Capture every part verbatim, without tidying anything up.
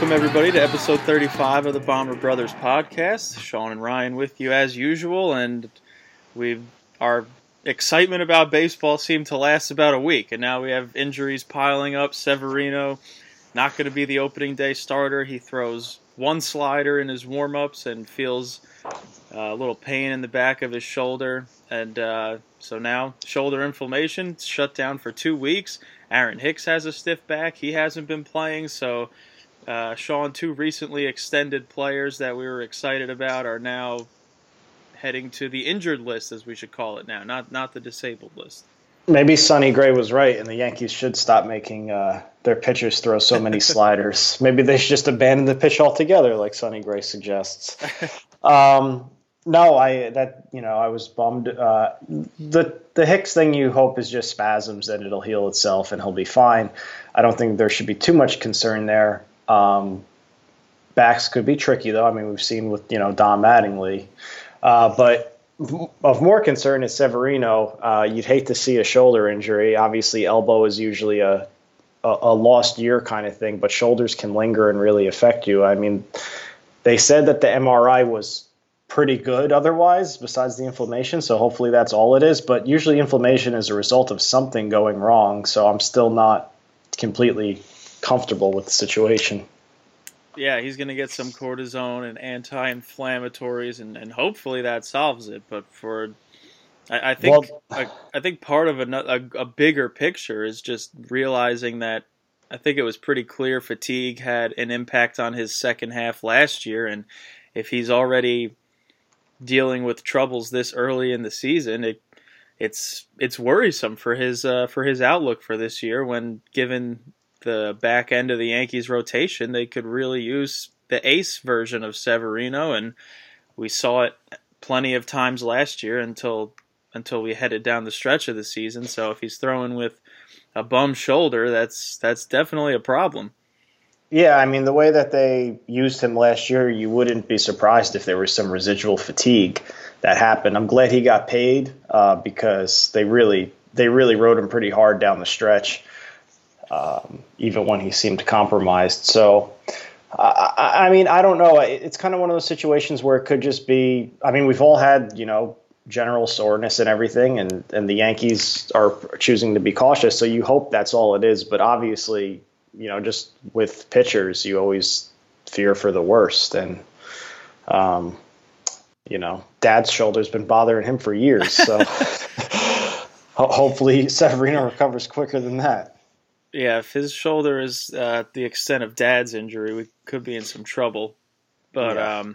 Welcome, everybody, to episode thirty-five of the Bomber Brothers podcast. Sean and Ryan with you as usual, and we our excitement about baseball seemed to last about a week, and now we have injuries piling up. Severino not going to be the opening day starter. He throws one slider in his warm-ups and feels uh, a little pain in the back of his shoulder, and uh, so now shoulder inflammation, shut down for two weeks. Aaron Hicks has a stiff back. He hasn't been playing, so uh, Sean, two recently extended players that we were excited about are now heading to the injured list, as we should call it now, not not the disabled list. Maybe Sonny Gray was right, and the Yankees should stop making uh, their pitchers throw so many sliders. Maybe they should just abandon the pitch altogether, like Sonny Gray suggests. um, no, I that you know I was bummed. Uh, the the Hicks thing you hope is just spasms and it'll heal itself and he'll be fine. I don't think there should be too much concern there. Um, backs could be tricky though. I mean, we've seen with you know Don Mattingly, uh, but of more concern is Severino. Uh, you'd hate to see a shoulder injury. Obviously, elbow is usually a, a a lost year kind of thing, but shoulders can linger and really affect you. I mean, they said that the M R I was pretty good otherwise, besides the inflammation. So hopefully that's all it is. But usually inflammation is a result of something going wrong. So I'm still not completely comfortable with the situation. Yeah, he's going to get some cortisone and anti-inflammatories, and, and hopefully that solves it. But for, I, I think, well, I, I think part of a, a, a bigger picture is just realizing that I think it was pretty clear fatigue had an impact on his second half last year, and if he's already dealing with troubles this early in the season, it it's it's worrisome for his uh, for his outlook for this year. When given the back end of the Yankees rotation, they could really use the ace version of Severino, and we saw it plenty of times last year until until we headed down the stretch of the season. So if he's throwing with a bum shoulder, that's that's definitely a problem. Yeah, I mean, the way that they used him last year, you wouldn't be surprised if there was some residual fatigue that happened. I'm glad he got paid uh, because they really they really rode him pretty hard down the stretch, um, even when he seemed compromised. So, I, I mean, I don't know. It's kind of one of those situations where it could just be, I mean, we've all had, you know, general soreness and everything, and, and the Yankees are choosing to be cautious. So you hope that's all it is. But obviously, you know, just with pitchers, you always fear for the worst. And, um, you know, Dad's shoulder's been bothering him for years. So hopefully Severino recovers quicker than that. Yeah, if his shoulder is uh, the extent of Dad's injury, we could be in some trouble. But yeah. um,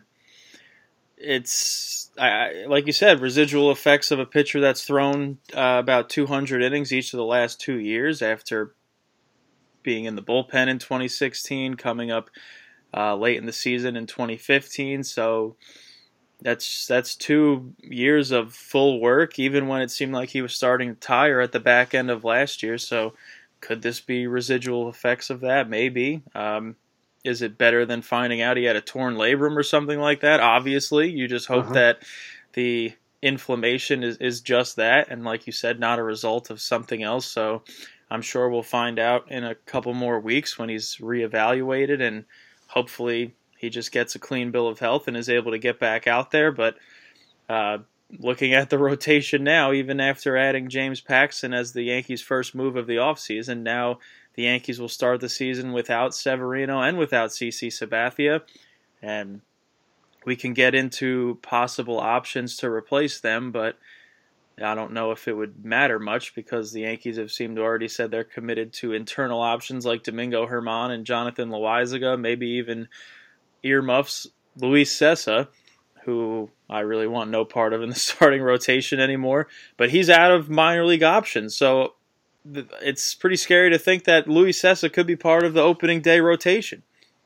it's, I, like you said, residual effects of a pitcher that's thrown uh, about two hundred innings each of the last two years after being in the bullpen in twenty sixteen, coming up uh, late in the season in twenty fifteen. So that's that's two years of full work, even when it seemed like he was starting to tire at the back end of last year. So could this be residual effects of that? Maybe. Um, is it better than finding out he had a torn labrum or something like that? Obviously, you just hope uh-huh. that the inflammation is, is just that, and like you said, not a result of something else. So I'm sure we'll find out in a couple more weeks when he's reevaluated, and hopefully he just gets a clean bill of health and is able to get back out there. But uh, looking at the rotation now, even after adding James Paxton as the Yankees' first move of the offseason, now the Yankees will start the season without Severino and without CeCe Sabathia, and we can get into possible options to replace them, but I don't know if it would matter much because the Yankees have seemed to already said they're committed to internal options like Domingo Germán and Jonathan Loáisiga, maybe even earmuffs Luis Cessa, who I really want no part of in the starting rotation anymore. But he's out of minor league options, so it's pretty scary to think that Luis Cessa could be part of the opening day rotation.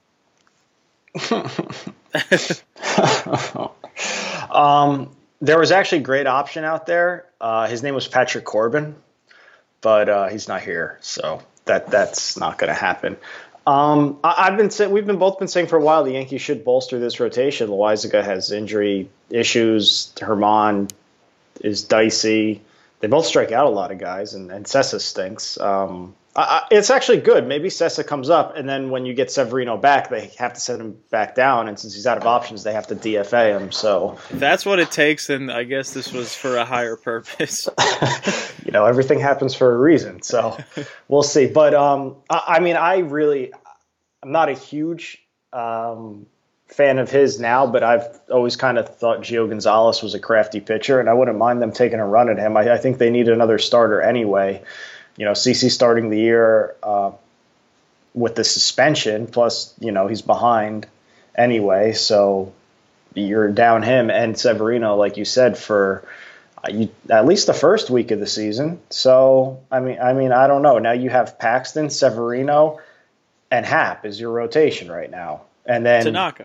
um, there was actually a great option out there. Uh, his name was Patrick Corbin, but uh, he's not here, so that that's not going to happen. Um, I, I've been say, we've been both been saying for a while the Yankees should bolster this rotation. Loáisiga has injury issues. Germán is dicey. they both strike out a lot of guys, and, and Sessa stinks. Um, I, I, it's actually good. Maybe Sessa comes up, and then when you get Severino back, they have to send him back down, and since he's out of options, they have to D F A him. So if that's what it takes, then I guess this was for a higher purpose. You know, everything happens for a reason, so we'll see. But um, I, I mean, I really, I'm not a huge um, fan of his now, but I've always kind of thought Gio Gonzalez was a crafty pitcher, and I wouldn't mind them taking a run at him. I, I think they need another starter anyway. You know, CeCe starting the year uh, with the suspension, plus, you know, he's behind anyway, so you're down him and Severino, like you said, for uh, you, at least the first week of the season. So, I mean, I mean, I don't know. Now you have Paxton, Severino, and Happ is your rotation right now. And then Tanaka.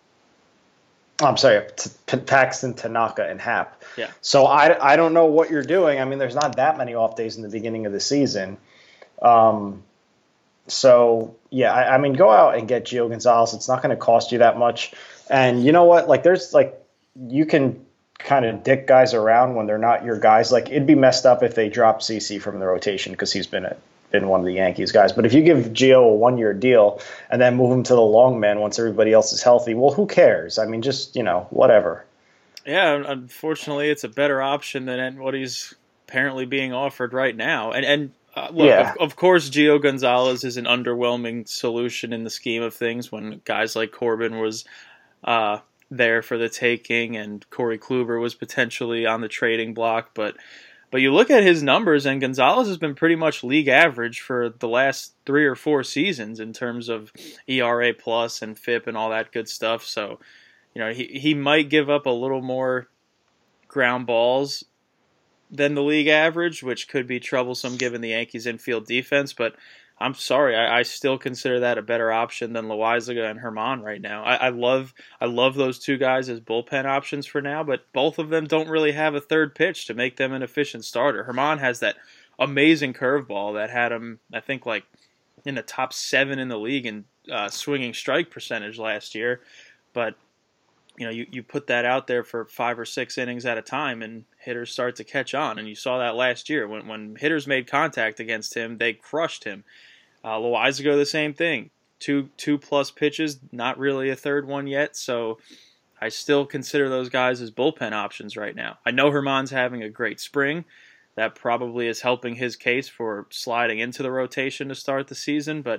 I'm sorry, T- T- Paxton, Tanaka, and Happ. Yeah. So I, I don't know what you're doing. I mean, there's not that many off days in the beginning of the season. Um, so, yeah, I, I mean, go out and get Gio Gonzalez. It's not going to cost you that much. And you know what? Like, there's, like, you can kind of dick guys around when they're not your guys. Like, it'd be messed up if they drop CeCe from the rotation because he's been a been one of the Yankees guys. But if you give Gio a one-year deal and then move him to the long man once everybody else is healthy, well, who cares? I mean, just, you know, whatever. Yeah, unfortunately, it's a better option than what he's apparently being offered right now. And, and uh, look, Yeah. of, of course, Gio Gonzalez is an underwhelming solution in the scheme of things when guys like Corbin was uh, there for the taking and Corey Kluber was potentially on the trading block. But But you look at his numbers, and Gonzalez has been pretty much league average for the last three or four seasons in terms of E R A plus and F I P and all that good stuff. So, you know, he, he might give up a little more ground balls than the league average, which could be troublesome given the Yankees' infield defense. But I'm sorry, I, I still consider that a better option than Loaizaga and Herman right now. I, I love I love those two guys as bullpen options for now, but both of them don't really have a third pitch to make them an efficient starter. Herman has that amazing curveball that had him, I think, like in the top seven in the league in uh, swinging strike percentage last year. But you know, you, you put that out there for five or six innings at a time, and hitters start to catch on. And you saw that last year when when hitters made contact against him, they crushed him. Uh, Loaizaga, the same thing. Two two plus pitches, not really a third one yet. So I still consider those guys as bullpen options right now. I know Herman's having a great spring. That probably is helping his case for sliding into the rotation to start the season, but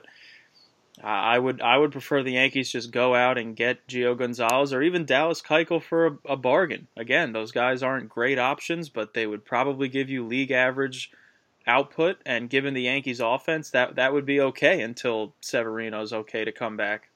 I would I would prefer the Yankees just go out and get Gio Gonzalez or even Dallas Keuchel for a, a bargain. Again, those guys aren't great options, but they would probably give you league average output, and given the Yankees' offense, that that would be okay until Severino's okay to come back.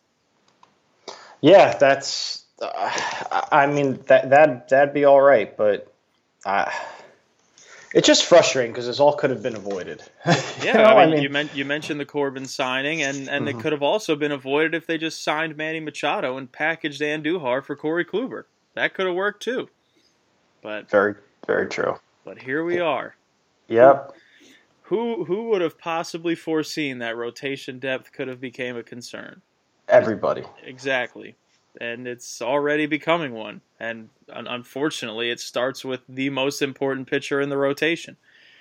Yeah, that's. Uh, I mean, that that that'd be all right, but uh, it's just frustrating because this all could have been avoided. Yeah, you know, I, mean, I mean, you, men- you mentioned the Corbin signing, and, and mm-hmm. it could have also been avoided if they just signed Manny Machado and packaged Andujar for Corey Kluber. That could have worked too. But very, very true. But here we are. Yep. Who who would have possibly foreseen that rotation depth could have became a concern? Everybody. Exactly. And it's already becoming one. And unfortunately, it starts with the most important pitcher in the rotation.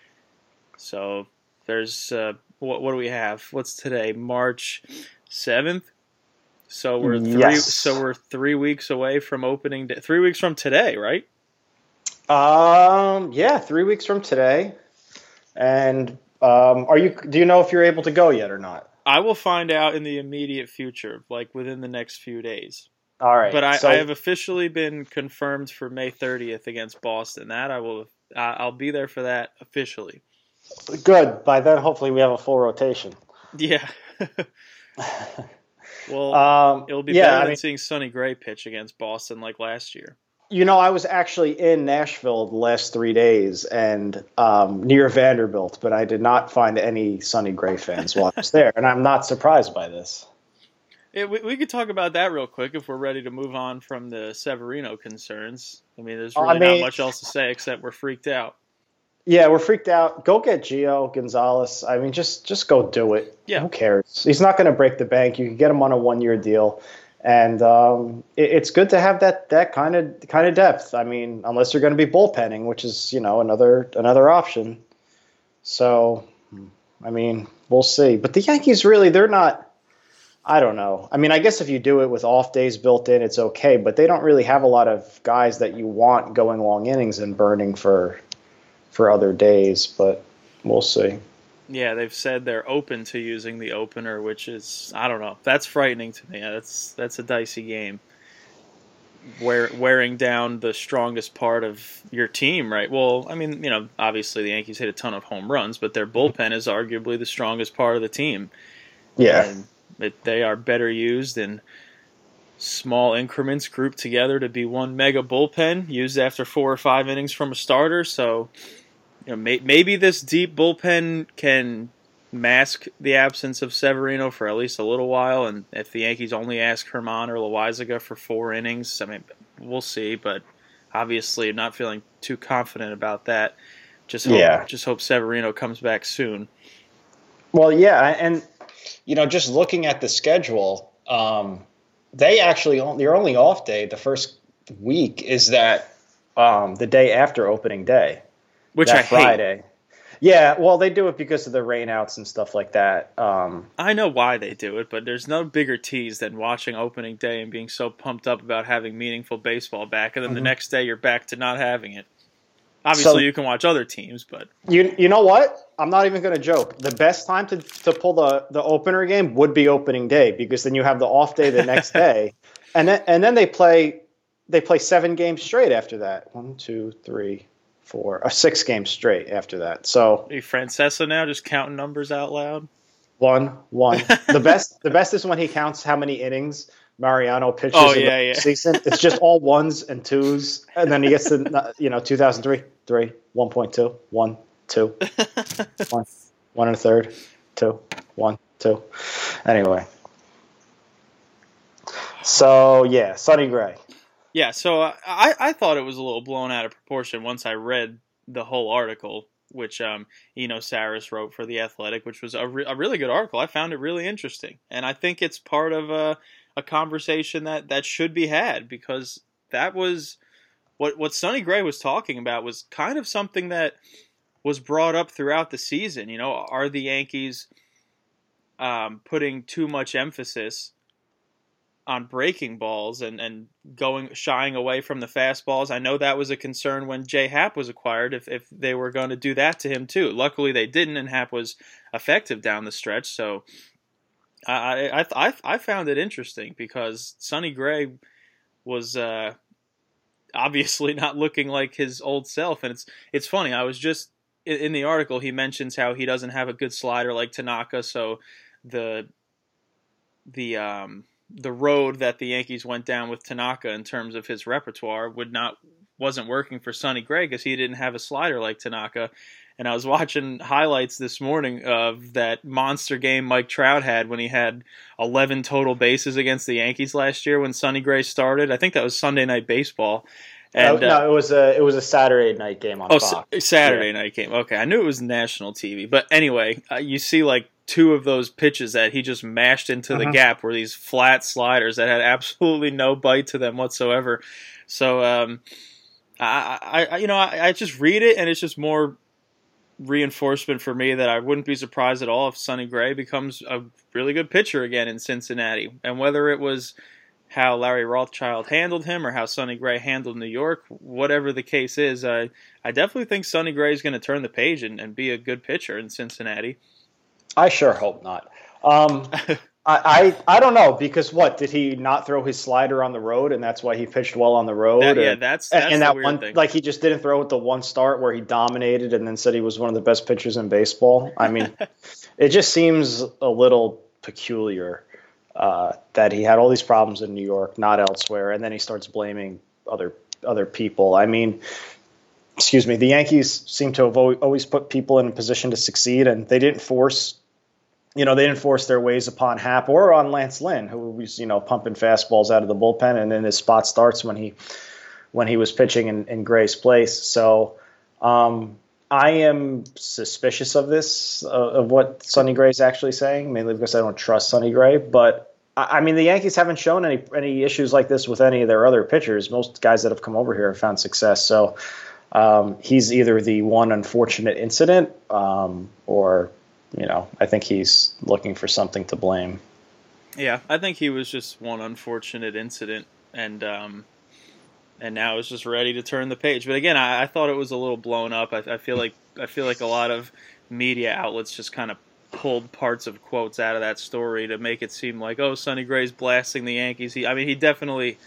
So there's, uh, what, what do we have? What's today? March seventh? So we're three, yes. so we're three weeks away from opening day. Three weeks from today, right? Um. Yeah, three weeks from today. And um, are you? Do you know if you're able to go yet or not? I will find out in the immediate future, like within the next few days. All right. But I, so, I have officially been confirmed for May thirtieth against Boston. That I will. I'll be there for that officially. Good. By then, hopefully, we have a full rotation. Yeah. Well, um, it'll be yeah, better I than mean, seeing Sonny Gray pitch against Boston like last year. You know, I was actually in Nashville the last three days and um, near Vanderbilt, but I did not find any Sonny Gray fans while I was there, and I'm not surprised by this. Yeah, we, we could talk about that real quick if we're ready to move on from the Severino concerns. I mean, there's really I mean, not much else to say except we're freaked out. Yeah, we're freaked out. Go get Gio Gonzalez. I mean, just just go do it. Yeah. Who cares? He's not going to break the bank. You can get him on a one-year deal. And um, it, it's good to have that that kind of kind of depth. I mean, unless you're going to be bullpenning, which is you know another another option. So, I mean, we'll see. But the Yankees really, they're not. I don't know. I mean, I guess if you do it with off days built in, it's okay. But they don't really have a lot of guys that you want going long innings and burning for for other days. But we'll see. Yeah, they've said they're open to using the opener, which is, I don't know. That's frightening to me. That's that's a dicey game. Wear, wearing down the strongest part of your team, right? Well, I mean, you know, obviously the Yankees hit a ton of home runs, but their bullpen is arguably the strongest part of the team. Yeah. And it, they are better used in small increments grouped together to be one mega bullpen used after four or five innings from a starter. So, you know, may, maybe this deep bullpen can mask the absence of Severino for at least a little while. And if the Yankees only ask Herman or Loaizaga for four innings, I mean, we'll see. But obviously, I'm not feeling too confident about that. Just hope, yeah. just hope Severino comes back soon. Well, yeah, and you know, just looking at the schedule, um, they actually only, their only off day the first week is that um, the day after opening day, which that I Friday. hate. Yeah, well, they do it because of the rainouts and stuff like that. Um, I know why they do it, but there's no bigger tease than watching opening day and being so pumped up about having meaningful baseball back, and then mm-hmm. the next day you're back to not having it. Obviously, so, you can watch other teams, but you you know what? I'm not even going to joke. The best time to, to pull the, the opener game would be opening day, because then you have the off day the next day, and then and then they play they play seven games straight after that. One, two, three. Four, or six games straight after that. So, are you Francesa now, just counting numbers out loud? One, one. the best, the best is when he counts how many innings Mariano pitches oh, in yeah, the yeah. season. It's just all ones and twos, and then he gets to you know two thousand three, three, one point two, one, two, one, one and a third, two, one, two. Anyway, so yeah, Sonny Gray. Yeah, so I, I thought it was a little blown out of proportion once I read the whole article, which um, Eno Saris wrote for The Athletic, which was a, re- a really good article. I found it really interesting. And I think it's part of a, a conversation that, that should be had, because that was what, what Sonny Gray was talking about was kind of something that was brought up throughout the season. You know, are the Yankees um, putting too much emphasis on breaking balls and, and going shying away from the fastballs? I know that was a concern when Jay Happ was acquired, if, if they were going to do that to him too. Luckily they didn't, and Happ was effective down the stretch. So I I I, I found it interesting, because Sonny Gray was uh, obviously not looking like his old self. And it's it's funny, I was just in, in the article, he mentions how he doesn't have a good slider like Tanaka, so the the um the road that the Yankees went down with Tanaka in terms of his repertoire would not wasn't working for Sonny Gray, because he didn't have a slider like Tanaka. And I was watching highlights this morning of that monster game Mike Trout had when he had eleven total bases against the Yankees last year when Sonny Gray started. I think that was Sunday Night Baseball. And, no, uh, no, it was a it was a Saturday night game on oh, Fox. S- Saturday yeah. night game. Okay, I knew it was national T V, but anyway, uh, you see like two of those pitches that he just mashed into the uh-huh. gap were these flat sliders that had absolutely no bite to them whatsoever. So, um, I, I, you know, I, I just read it, and it's just more reinforcement for me that I wouldn't be surprised at all if Sonny Gray becomes a really good pitcher again in Cincinnati. And whether it was how Larry Rothschild handled him or how Sonny Gray handled New York, whatever the case is, I, I definitely think Sonny Gray is going to turn the page and, and be a good pitcher in Cincinnati. I sure hope not. Um, I, I I don't know, because what, did he not throw his slider on the road, and that's why he pitched well on the road? That, or, yeah, that's, that's and the that weird one thing. Like, he just didn't throw it the one start where he dominated and then said he was one of the best pitchers in baseball. I mean, it just seems a little peculiar uh, that he had all these problems in New York, not elsewhere, and then he starts blaming other other people. I mean, excuse me, the Yankees seem to have always put people in a position to succeed, and they didn't force. You know, they didn't force their ways upon Happ or on Lance Lynn, who was, you know, pumping fastballs out of the bullpen, and then his spot starts when he when he was pitching in, in Gray's place. So um, I am suspicious of this, uh, of what Sonny Gray is actually saying, mainly because I don't trust Sonny Gray. But I mean, the Yankees haven't shown any any issues like this with any of their other pitchers. Most guys that have come over here have found success. So um, he's either the one unfortunate incident, um, or you know, I think he's looking for something to blame. Yeah, I think he was just one unfortunate incident, and um, and now is just ready to turn the page. But again, I, I thought it was a little blown up. I, I feel like I feel like a lot of media outlets just kind of pulled parts of quotes out of that story to make it seem like, oh, Sonny Gray's blasting the Yankees. He, I mean, he definitely,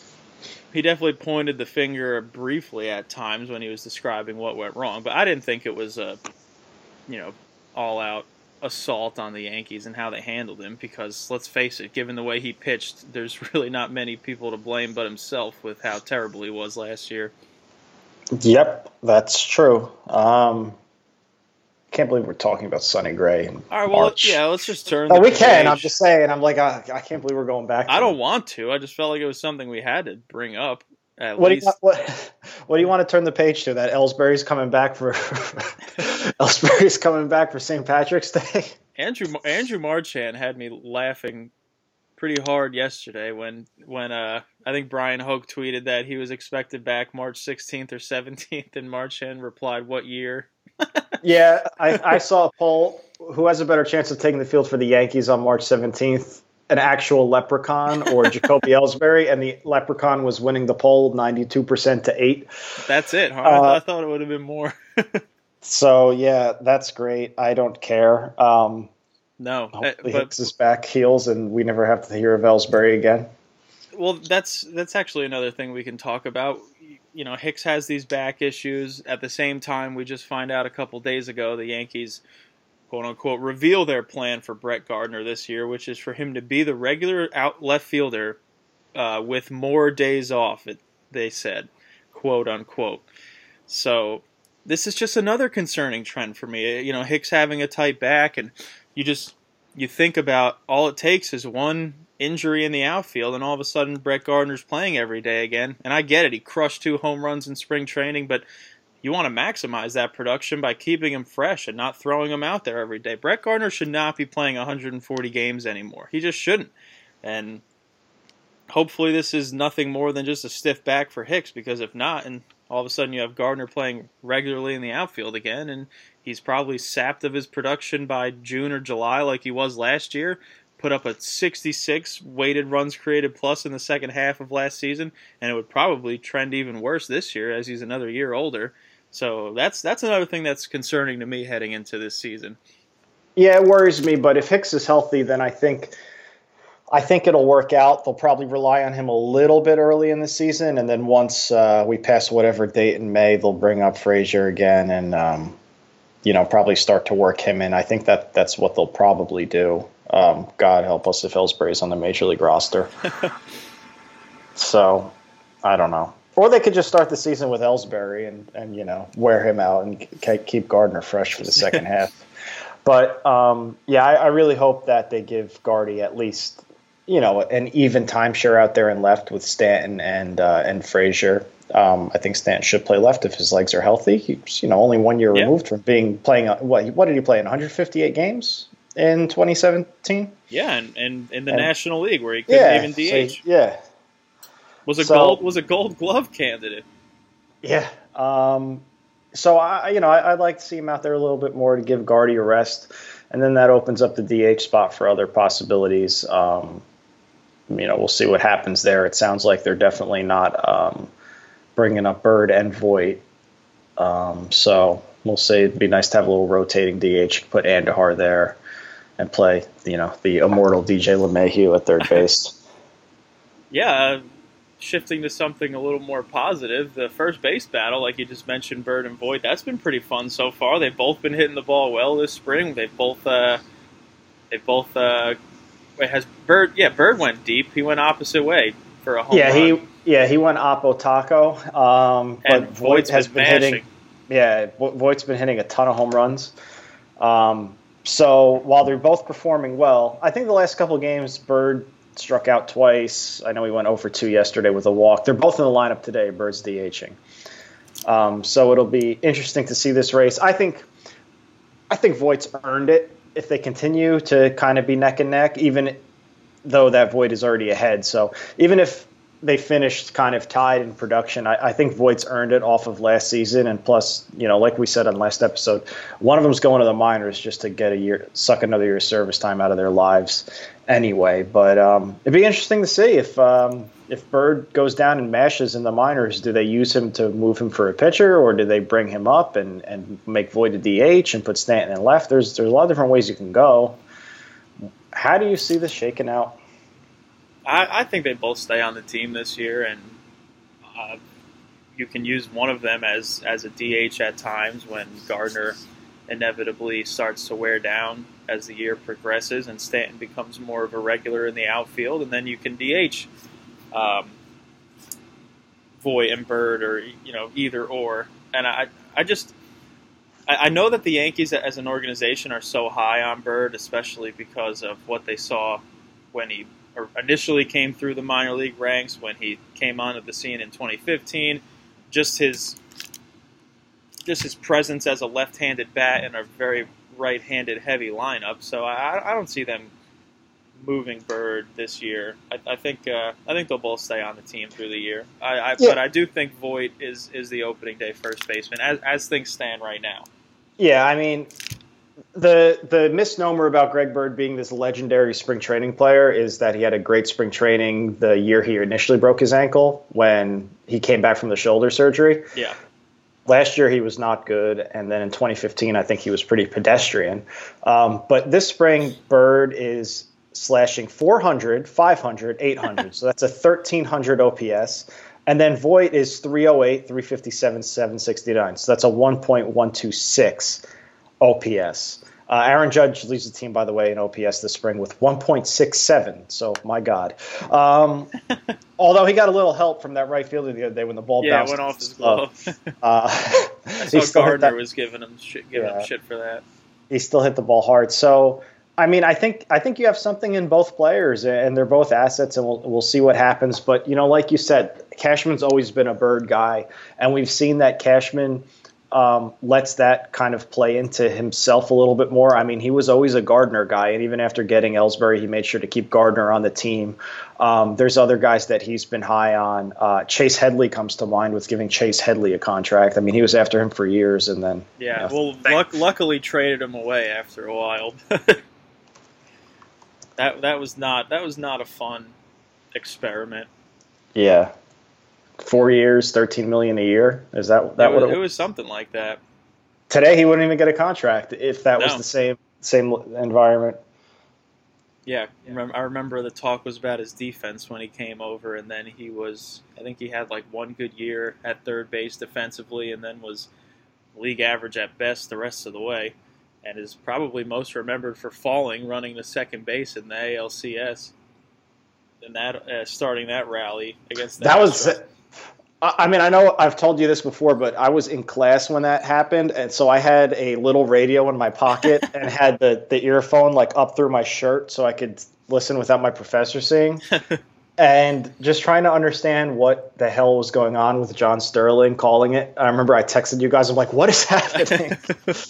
he definitely pointed the finger briefly at times when he was describing what went wrong. But I didn't think it was a, you know, all-out assault on the Yankees and how they handled him. Because let's face it, given the way he pitched, there's really not many people to blame but himself with how terrible he was last year. Yep, that's true. Um, Can't believe we're talking about Sonny Gray. In All right, well, March. yeah, let's just turn. Oh, the we page. can. I'm just saying. I'm like, I, I can't believe we're going back. To I don't it. want to. I just felt like it was something we had to bring up. At What least. do you want, what, what do you want to turn the page to? That Ellsbury's coming back for Ellsbury's coming back for Saint Patrick's Day. Andrew Andrew Marchand had me laughing pretty hard yesterday when when uh, I think Brian Hoke tweeted that he was expected back March sixteenth or seventeenth, and Marchand replied, "What year?" Yeah, I, I saw a poll. Who has a better chance of taking the field for the Yankees on March seventeenth? An actual leprechaun or Jacoby Ellsbury? And the leprechaun was winning the poll ninety-two percent to eight. That's it, huh? Uh, I thought it would have been more. So, yeah, that's great. I don't care. Um, no. hopefully But, Hicks is back heels and we never have to hear of Ellsbury again. well, that's that's actually another thing we can talk about. You know, Hicks has these back issues. At the same time, we just find out a couple days ago the Yankees, quote-unquote, reveal their plan for Brett Gardner this year, which is for him to be the regular out left fielder uh, with more days off, it, they said, quote-unquote. So this is just another concerning trend for me. You know, Hicks having a tight back, and you just you think about all it takes is one injury in the outfield, and all of a sudden Brett Gardner's playing every day again. And I get it, he crushed two home runs in spring training, but you want to maximize that production by keeping him fresh and not throwing him out there every day. Brett Gardner should not be playing one hundred forty games anymore. He just shouldn't. And hopefully this is nothing more than just a stiff back for Hicks, because if not, and all of a sudden you have Gardner playing regularly in the outfield again, and he's probably sapped of his production by June or July like he was last year, put up a sixty-six weighted runs created plus in the second half of last season, and it would probably trend even worse this year as he's another year older. So that's that's another thing that's concerning to me heading into this season. Yeah, it worries me, but if Hicks is healthy, then I think I think it'll work out. They'll probably rely on him a little bit early in the season, and then once uh, we pass whatever date in May, they'll bring up Frazier again and um, you know, probably start to work him in. I think that that's what they'll probably do. Um, God help us if Ellsbury's on the Major League roster. So, I don't know. Or they could just start the season with Ellsbury and, and you know, wear him out and keep Gardner fresh for the second half. But, um, yeah, I, I really hope that they give Gardy at least, you know, an even timeshare out there and left with Stanton and uh, and Frazier. Um, I think Stanton should play left if his legs are healthy. He's, you know, only one year yeah. removed from being playing. What, what did he play in one hundred fifty-eight games in twenty seventeen? Yeah, and, and in the and, National League where he couldn't yeah, even D H. So, yeah. Was a so, gold was a Gold Glove candidate. Yeah. Um, so I, you know, I, I'd like to see him out there a little bit more to give Gardy a rest, and then that opens up the D H spot for other possibilities. Um, you know, we'll see what happens there. It sounds like they're definitely not um, bringing up Bird and Voit. Um, so we'll say it'd be nice to have a little rotating D H. Put Andahar there and play, you know, the immortal D J LeMahieu at third base. Yeah. Uh, shifting to something a little more positive, the first base battle, like you just mentioned, Bird and Voit, that's been pretty fun so far. They've both been hitting the ball well this spring. They've both, uh, they both, uh, wait, has Bird, yeah, Bird went deep. He went opposite way for a home yeah, run. he, yeah, he went oppo taco. Um, but and Voit has been, been hitting, yeah, Voigt's been hitting a ton of home runs. Um, so while they're both performing well, I think the last couple of games, Bird struck out twice. I know he went oh for two yesterday with a walk. They're both in the lineup today. Bird's DHing. Um, so it'll be interesting to see this race. I think I think Voigt's earned it if they continue to kind of be neck and neck. Even though that Voit is already ahead. So even if they finished kind of tied in production, I, I think Voigt's earned it off of last season. And plus, you know, like we said on last episode, one of them's going to the minors just to get a year, suck another year of service time out of their lives anyway. But um, it'd be interesting to see if um, if Bird goes down and mashes in the minors. Do they use him to move him for a pitcher, or do they bring him up and, and make Voit a D H and put Stanton in left? There's there's a lot of different ways you can go. How do you see this shaking out? I, I think they both stay on the team this year, and uh, you can use one of them as, as a D H at times when Gardner inevitably starts to wear down as the year progresses and Stanton becomes more of a regular in the outfield, and then you can D H um, Voit and Bird, or you know either or. And I I just I, I know that the Yankees as an organization are so high on Bird, especially because of what they saw when he initially came through the minor league ranks, when he came onto the scene in twenty fifteen. Just his just his presence as a left-handed bat in a very right-handed heavy lineup. So I, I don't see them moving Bird this year. I, I think uh, I think they'll both stay on the team through the year. I, I, yeah. But I do think Voit is is the opening day first baseman as as things stand right now. Yeah, I mean, the the misnomer about Greg Bird being this legendary spring training player is that he had a great spring training the year he initially broke his ankle when he came back from the shoulder surgery. Yeah. Last year he was not good, and then in twenty fifteen I think he was pretty pedestrian. Um, but this spring, Bird is slashing four hundred, five hundred, eight hundred. So that's a thirteen hundred O P S. And then Voit is three oh eight, three fifty-seven, seven sixty-nine. So that's a one point one two six O P S. Uh, Aaron Judge leads the team, by the way, in O P S this spring with one point six seven. So, my God. Um, although he got a little help from that right fielder the other day when the ball yeah, bounced. Yeah, went off his glove. uh, I saw Gardner was giving him shit, giving yeah. him shit for that. He still hit the ball hard. So, I mean, I think I think you have something in both players, and they're both assets, and we'll we'll see what happens. But, you know, like you said, Cashman's always been a Bird guy, and we've seen that Cashman – Um, lets that kind of play into himself a little bit more. I mean, he was always a Gardner guy, and even after getting Ellsbury, he made sure to keep Gardner on the team. Um, there's other guys that he's been high on. Uh, Chase Headley comes to mind with giving Chase Headley a contract. I mean, he was after him for years, and then yeah, you know, well, luck- luckily traded him away after a while. that that was not that was not a fun experiment. Yeah. Four years, thirteen million a year. Is that that it was, what it, it was? Something like that. Today he wouldn't even get a contract if that no. was the same same environment. Yeah, I remember the talk was about his defense when he came over, and then he was. I think he had like one good year at third base defensively, and then was league average at best the rest of the way, and is probably most remembered for falling running the second base in the A L C S. And that uh, starting that rally against the that Astros. was. I mean, I know I've told you this before, but I was in class when that happened, and so I had a little radio in my pocket and had the, the earphone like up through my shirt so I could listen without my professor seeing, and just trying to understand what the hell was going on with John Sterling calling it. I remember I texted you guys. I'm like, what is happening?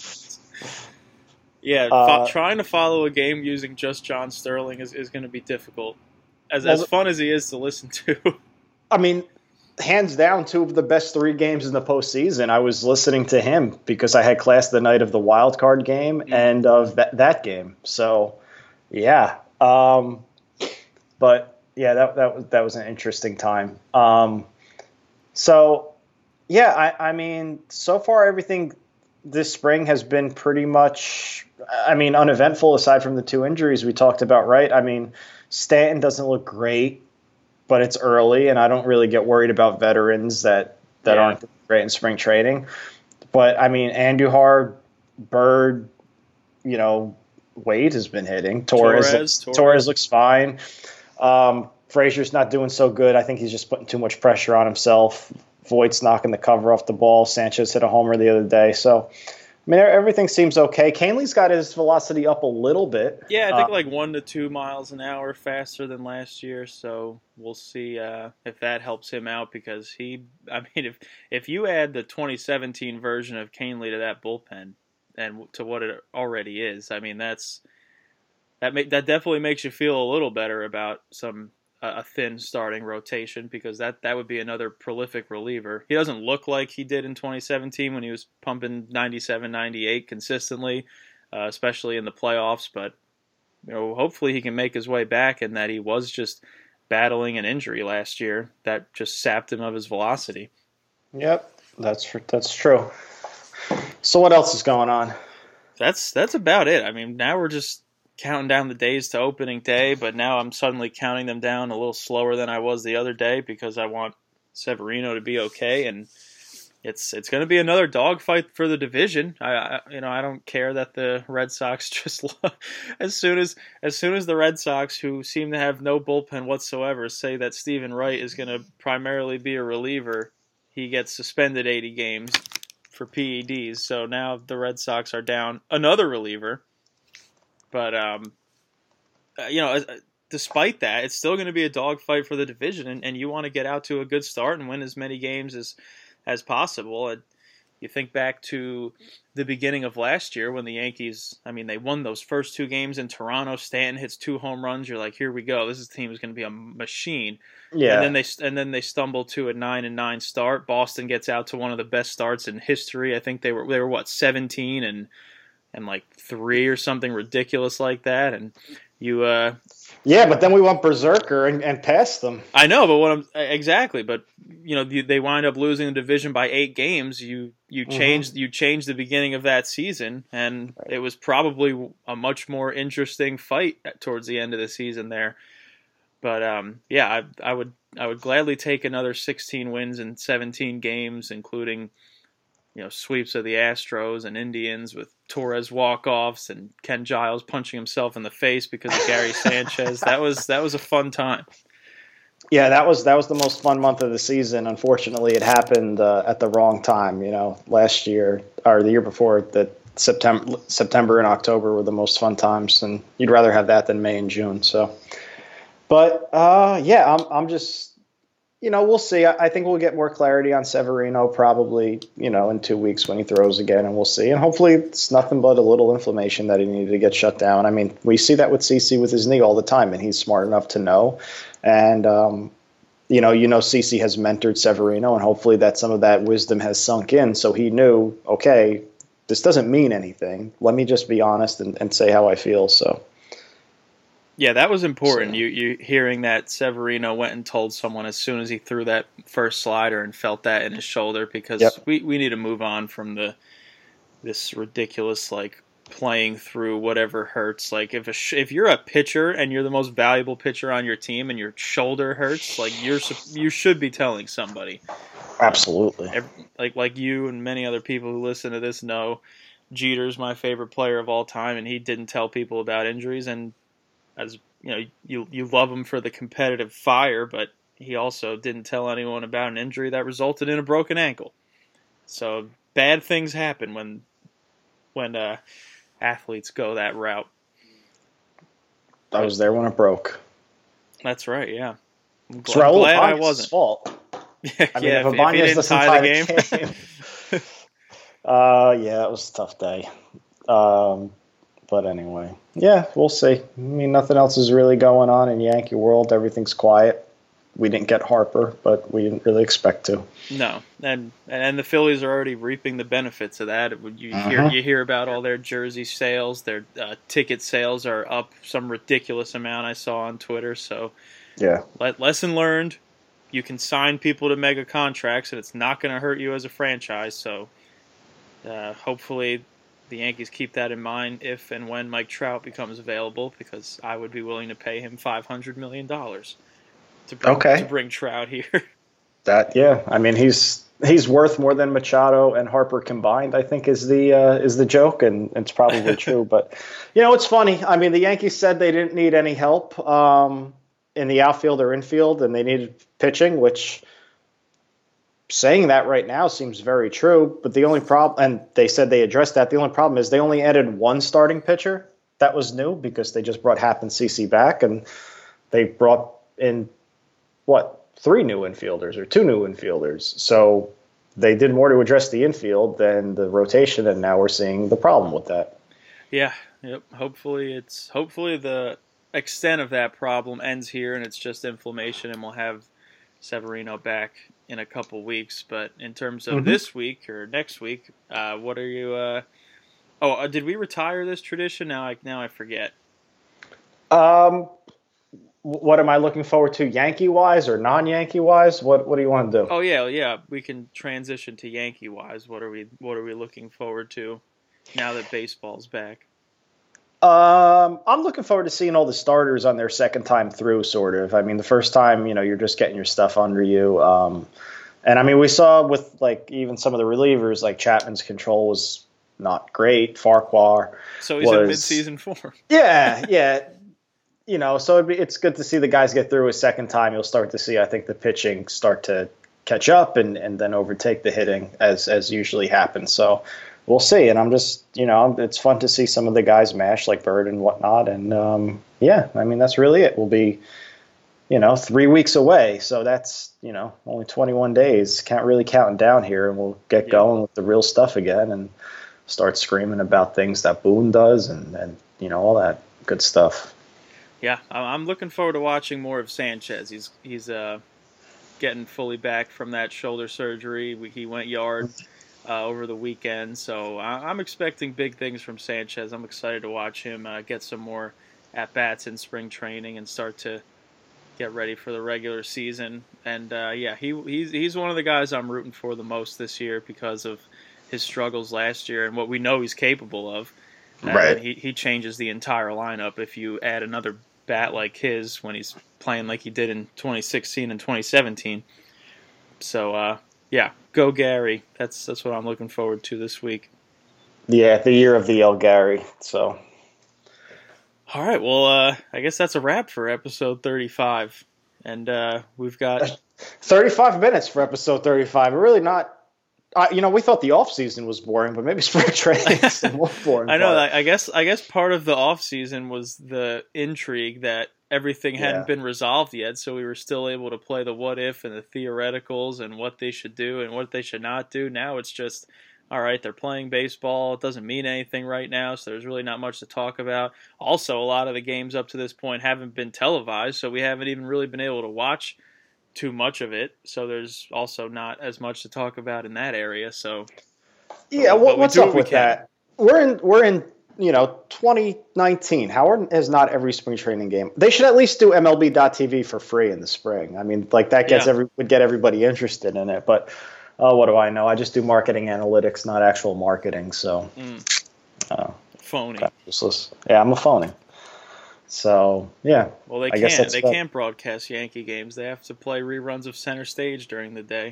yeah, uh, fo- trying to follow a game using just John Sterling is, is going to be difficult. As well, as fun as he is to listen to. I mean, hands down, two of the best three games in the postseason. I was listening to him because I had class the night of the wild card game mm. and of that, that game. So, yeah. Um, but yeah, that that was that was an interesting time. Um, so, yeah, I, I mean, so far everything this spring has been pretty much, I mean, uneventful aside from the two injuries we talked about, right? I mean, Stanton doesn't look great, but it's early, and I don't really get worried about veterans that, that yeah. aren't great in spring training. But, I mean, Andujar, Bird, you know, Wade has been hitting. Torres, Torres, Torres. Torres looks fine. Um, Frazier's not doing so good. I think he's just putting too much pressure on himself. Voigt's knocking the cover off the ball. Sanchez hit a homer the other day. So, I mean, everything seems okay. Canley's got his velocity up a little bit. Yeah, I think uh, like one to two miles an hour faster than last year. So we'll see uh, if that helps him out because he, I mean, if if you add the twenty seventeen version of Canley to that bullpen and to what it already is, I mean, that's that ma- that definitely makes you feel a little better about some uh, a thin starting rotation, because that, that would be another prolific reliever. He doesn't look like he did in twenty seventeen when he was pumping ninety-seven, ninety-eight consistently, uh, especially in the playoffs. But you know, hopefully he can make his way back, and that he was just battling an injury last year that just sapped him of his velocity. Yep, that's that's true. So what else is going on? That's that's about it. I mean, now we're just counting down the days to opening day, but now I'm suddenly counting them down a little slower than I was the other day because I want Severino to be okay, and it's it's going to be another dogfight for the division. I, I you know I don't care that the Red Sox just as soon as as soon as the Red Sox, who seem to have no bullpen whatsoever, say that Stephen Wright is going to primarily be a reliever, he gets suspended eighty games for P E Ds. So now the Red Sox are down another reliever. But, um, uh, you know, despite that, it's still going to be a dogfight for the division, and, and you want to get out to a good start and win as many games as, as possible. And you think back to the beginning of last year when the Yankees, I mean, they won those first two games in Toronto. Stanton hits two home runs. You're like, here we go. This is, team is going to be a machine. Yeah. And then they and then they stumble to a nine and nine start. Boston gets out to one of the best starts in history. I think they were they were what seventeen and and like three or something ridiculous like that. And you, uh, yeah, but then we went berserker and, and passed them. I know, but what I'm exactly, but you know, you, they wind up losing the division by eight games. You you changed mm-hmm. you changed the beginning of that season, and right. It was probably a much more interesting fight towards the end of the season there. But um, yeah, I, I would I would gladly take another sixteen wins in seventeen games, including you know sweeps of the Astros and Indians with Torres walk-offs and Ken Giles punching himself in the face because of Gary Sanchez. That was that was a fun time. Yeah, that was that was the most fun month of the season. Unfortunately, it happened uh, at the wrong time. You know, last year or the year before, that September September and October were the most fun times, and you'd rather have that than May and June. So. But, uh, yeah, I'm I'm just, you know, we'll see. I, I think we'll get more clarity on Severino probably, you know, in two weeks when he throws again, and we'll see. And hopefully it's nothing but a little inflammation that he needed to get shut down. I mean, we see that with CeCe with his knee all the time, and he's smart enough to know. And, um, you know, you know, CeCe has mentored Severino, and hopefully that some of that wisdom has sunk in. So he knew, okay, this doesn't mean anything. Let me just be honest and, and say how I feel. So. Yeah, that was important. So, you you hearing that Severino went and told someone as soon as he threw that first slider and felt that in his shoulder, because yep. we, we need to move on from the this ridiculous like playing through whatever hurts. Like if a, if you're a pitcher and you're the most valuable pitcher on your team and your shoulder hurts, like you're you should be telling somebody. Absolutely. Like like you and many other people who listen to this know, Jeter's my favorite player of all time, and he didn't tell people about injuries. And as you know, you you love him for the competitive fire, but he also didn't tell anyone about an injury that resulted in a broken ankle. So bad things happen when when uh, athletes go that route. I was there when it broke. That's right. Yeah, I'm glad, Raul glad I wasn't. Fault. Yeah, I mean, yeah, if, if, if he didn't tie the game. game. uh, yeah, it was a tough day. Um, But anyway, yeah, we'll see. I mean, nothing else is really going on in Yankee world. Everything's quiet. We didn't get Harper, but we didn't really expect to. No, and and the Phillies are already reaping the benefits of that. You uh-huh. hear you hear about all their jersey sales, their uh, ticket sales are up some ridiculous amount I saw on Twitter. So, yeah, lesson learned. You can sign people to mega contracts, and it's not going to hurt you as a franchise. So, uh, hopefully, the Yankees keep that in mind if and when Mike Trout becomes available, because I would be willing to pay him five hundred million dollars to bring, okay. to bring Trout here. That yeah, I mean he's he's worth more than Machado and Harper combined, I think is the uh, is the joke, and it's probably true. But you know, it's funny. I mean, the Yankees said they didn't need any help um, in the outfield or infield, and they needed pitching, which. Saying that right now seems very true, but the only problem, and they said they addressed that, the only problem is they only added one starting pitcher that was new because they just brought Happ and CeCe back, and they brought in, what, three new infielders or two new infielders. So they did more to address the infield than the rotation, and now we're seeing the problem with that. Yeah, yep. Hopefully it's hopefully the extent of that problem ends here and it's just inflammation and we'll have Severino back in a couple weeks. But in terms of Mm-hmm. this week or next week, uh, what are you? Uh... Oh, uh, did we retire this tradition? Now I now I forget. Um, what am I looking forward to, Yankee wise or non Yankee wise? What What do you want to do? Oh yeah, yeah. We can transition to Yankee wise. What are we What are we looking forward to now that baseball's back? Um, I'm looking forward to seeing all the starters on their second time through, sort of. I mean, the first time, you know, you're just getting your stuff under you. Um, and I mean, we saw with like even some of the relievers, like Chapman's control was not great. Farquhar. So he's was, in mid-season form. Yeah, yeah. You know, so it'd be, it's good to see the guys get through a second time. You'll start to see, I think, the pitching start to catch up and, and then overtake the hitting as as usually happens. So we'll see. And I'm just, you know, it's fun to see some of the guys mash like Bird and whatnot. And um, yeah, I mean, that's really it. We'll be, you know, three weeks away. So that's, you know, only twenty-one days. Can't really count down here. And we'll get Yeah. going with the real stuff again and start screaming about things that Boone does and, and you know, all that good stuff. Yeah, I'm looking forward to watching more of Sanchez. He's he's uh, getting fully back from that shoulder surgery. He went yard uh, over the weekend, so I'm expecting big things from Sanchez. I'm excited to watch him uh, get some more at-bats in spring training and start to get ready for the regular season. And uh, yeah, he he's he's one of the guys I'm rooting for the most this year because of his struggles last year and what we know he's capable of. Uh, Right. He he changes the entire lineup if you add another bat like his when he's playing like he did in twenty sixteen and twenty seventeen. So uh, yeah, go Gary. That's that's what I'm looking forward to this week. Yeah, the year of the El Gary. So All right, well, uh, I guess that's a wrap for episode thirty-five, and uh, we've got thirty-five minutes for episode thirty-five. We're really not. Uh, you know, we thought the off season was boring, but maybe spring training is the more boring. I know part. that. I guess. I guess part of the off season was the intrigue that everything hadn't Yeah. been resolved yet, so we were still able to play the what if and the theoreticals and what they should do and what they should not do. Now it's just, all right, they're playing baseball. It doesn't mean anything right now, so there's really not much to talk about. Also, a lot of the games up to this point haven't been televised, so we haven't even really been able to watch too much of it. So there's also not as much to talk about in that area. So Yeah, but what, we what's do up what we with can. that? We're in. We're in. You know, twenty nineteen. Howard is not every spring training game. They should at least do M L B dot T V for free in the spring. I mean, like that gets Yeah. every would get everybody interested in it. But oh, what do I know? I just do marketing analytics, not actual marketing. So Mm, uh, phony. kind of useless. Yeah, I'm a phony. So yeah. Well, they I guess can't. that's They about- can't broadcast Yankee games. They have to play reruns of Center Stage during the day.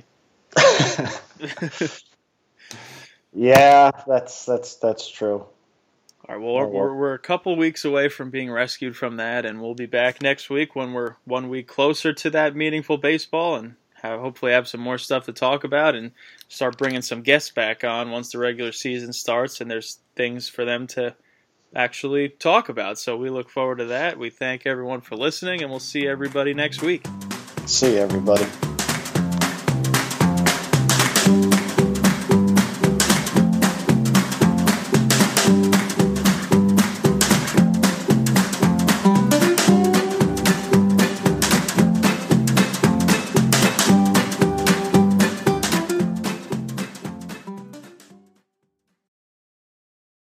Yeah, that's that's that's true. All right. Well, we're, Oh, well. we're we're a couple weeks away from being rescued from that, and we'll be back next week when we're one week closer to that meaningful baseball, and have, hopefully have some more stuff to talk about, and start bringing some guests back on once the regular season starts, and there's things for them to actually talk about. So we look forward to that. We thank everyone for listening, and we'll see everybody next week. See you, everybody.